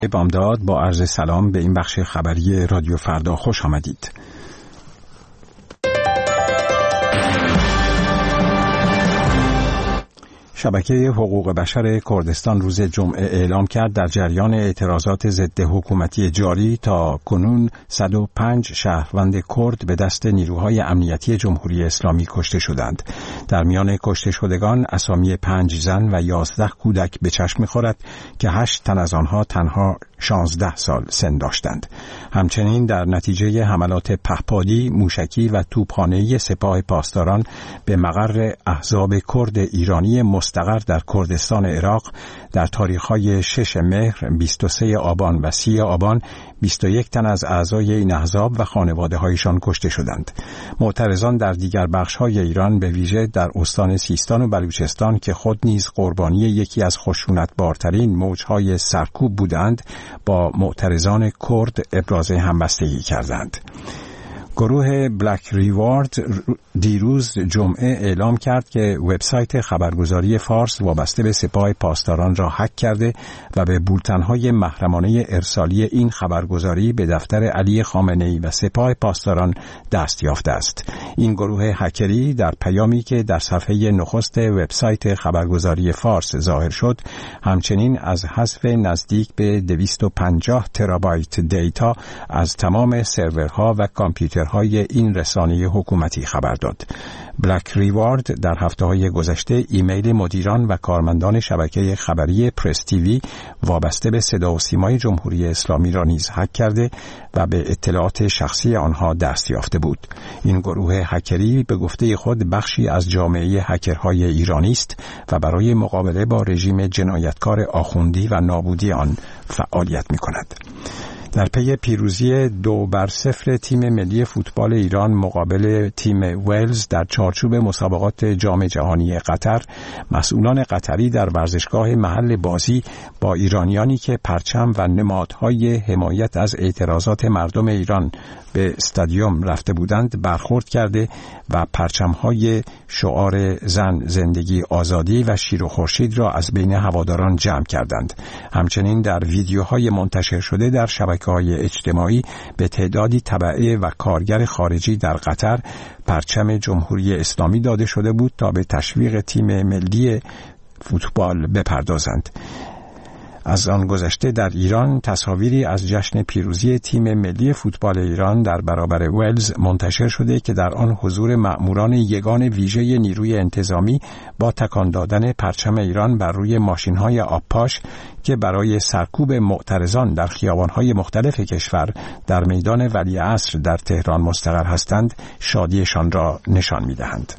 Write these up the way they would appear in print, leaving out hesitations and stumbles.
بامداد با عرض سلام به این بخش خبری رادیو فردا خوش آمدید. شبکه حقوق بشر کردستان روز جمعه اعلام کرد در جریان اعتراضات ضد حکومتی جاری تا کنون 105 شهروند کرد به دست نیروهای امنیتی جمهوری اسلامی کشته شدند. در میان کشته شدگان اسامی 5 زن و 11 کودک به چشم می‌خورد که 8 تن از آنها تنها 16 سال سن داشتند. همچنین در نتیجه حملات پهپادی، موشکی و توپخانه‌ای سپاه پاسداران به مقر احزاب کرد ایرانی مستقر در کردستان عراق در تاریخ‌های 6 مهر، 23 آبان و 30 آبان 21 تن از اعضای این احزاب و خانواده‌هایشان کشته شدند. معترضان در دیگر بخش‌های ایران به ویژه در استان سیستان و بلوچستان که خود نیز قربانی یکی از خشونت‌بارترین موج‌های سرکوب بودند، با معترضان کرد ابراز همبستگی کردند. گروه بلک ریوارد دیروز جمعه اعلام کرد که وبسایت خبرگزاری فارس وابسته به سپاه پاسداران را هک کرده و به بولتن‌های محرمانه ارسالی این خبرگزاری به دفتر علی خامنه‌ای و سپاه پاسداران دست یافته است. این گروه هکری در پیامی که در صفحه نخست وبسایت خبرگزاری فارس ظاهر شد، همچنین از حذف نزدیک به 250 ترابایت دیتا از تمام سرورها و کامپیوترهای این رسانه حکومتی خبر داد. بلک ریوارد در هفته‌های گذشته ایمیل مدیران و کارمندان شبکه خبری پرس تیوی وابسته به صدا و سیمای جمهوری اسلامی را نیز هک کرده و به اطلاعات شخصی آنها دست یافته بود. این گروه هکری به گفته خود بخشی از جامعه هکرهای ایرانی است و برای مقابله با رژیم جنایتکار آخوندی و نابودی آن فعالیت می‌کند. در پی پیروزی 2-0 تیم ملی فوتبال ایران مقابل تیم ولز در چارچوب مسابقات جام جهانی قطر، مسئولان قطری در ورزشگاه محل بازی با ایرانیانی که پرچم و نمادهای حمایت از اعتراضات مردم ایران به استادیوم رفته بودند برخورد کرده و پرچم‌های شعار زن، زندگی، آزادی و شیر و خورشید را از بین هواداران جمع کردند. همچنین در ویدیوهای منتشر شده در شبکه‌های اجتماعی به تعدادی تبعه و کارگر خارجی در قطر پرچم جمهوری اسلامی داده شده بود تا به تشویق تیم ملی فوتبال بپردازند. از آن گذشته در ایران تصاویری از جشن پیروزی تیم ملی فوتبال ایران در برابر ولز منتشر شده که در آن حضور مأموران یگان ویژه نیروی انتظامی با تکان دادن پرچم ایران بر روی ماشین‌های آبپاش که برای سرکوب معترضان در خیابان‌های مختلف کشور در میدان ولیعصر در تهران مستقر هستند شادیشان را نشان می‌دهند.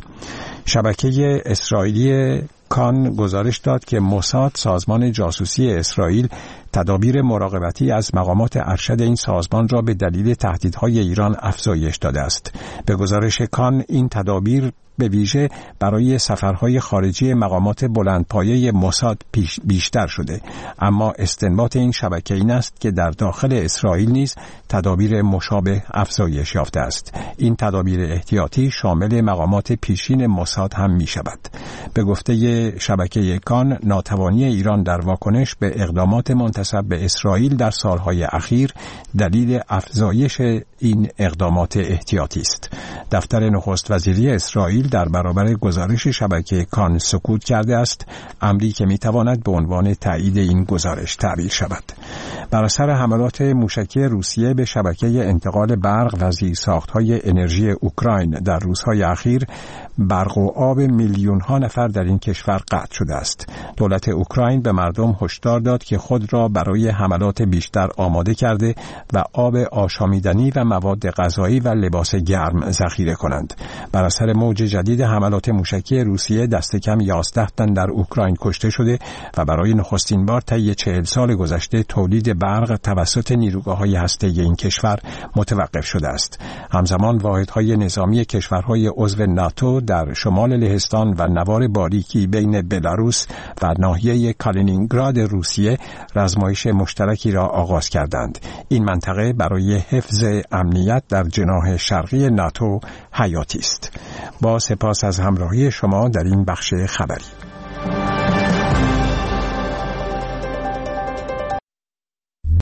شبکه اسرائیلی کان گزارش داد که موساد، سازمان جاسوسی اسرائیل، تدابیر مراقبتی از مقامات ارشد این سازمان را به دلیل تهدیدهای ایران افزایش داده است. به گزارش کان این تدابیر به ویژه برای سفرهای خارجی مقامات بلندپایه موساد بیشتر شده، اما استنباط این شبکه این است که در داخل اسرائیل نیز تدابیر مشابه افزایش یافته است. این تدابیر احتیاطی شامل مقامات پیشین موساد هم می شود. به گفته شبکه کان، ناتوانی ایران در واکنش به اقدامات منتسب به اسرائیل در سالهای اخیر دلیل افزایش این اقدامات احتیاطی است. دفتر نخست وزیری اسرائیل در برابر گزارش شبکه کان سکوت کرده است، امری که میتواند به عنوان تایید این گزارش تعبیر شود. بر اثر حملات موشکی روسیه به شبکه انتقال برق و زیرساخت‌های انرژی اوکراین در روزهای اخیر، برق و آب میلیون‌ها نفر در این کشور قطع شده است. دولت اوکراین به مردم هشدار داد که خود را برای حملات بیشتر آماده کرده و آب آشامیدنی و مواد غذایی و لباس گرم ذخیره کنند. بر اثر موج جدید حملات موشکی روسیه دست کم 11 تن در اوکراین کشته شده و برای نخستین بار طی 40 سال گذشته تولید برق توسط نیروگاه‌های هسته‌ای این کشور متوقف شده است. همزمان واحدهای نظامی کشورهای عضو ناتو در شمال لهستان و نوار باریکی بین بلاروس و ناحیه کالینینگراد روسیه رزمایش مشترکی را آغاز کردند. این منطقه برای حفظ امنیت در جناح شرقی ناتو حیاتی است. با سپاس از همراهی شما در این بخش خبری.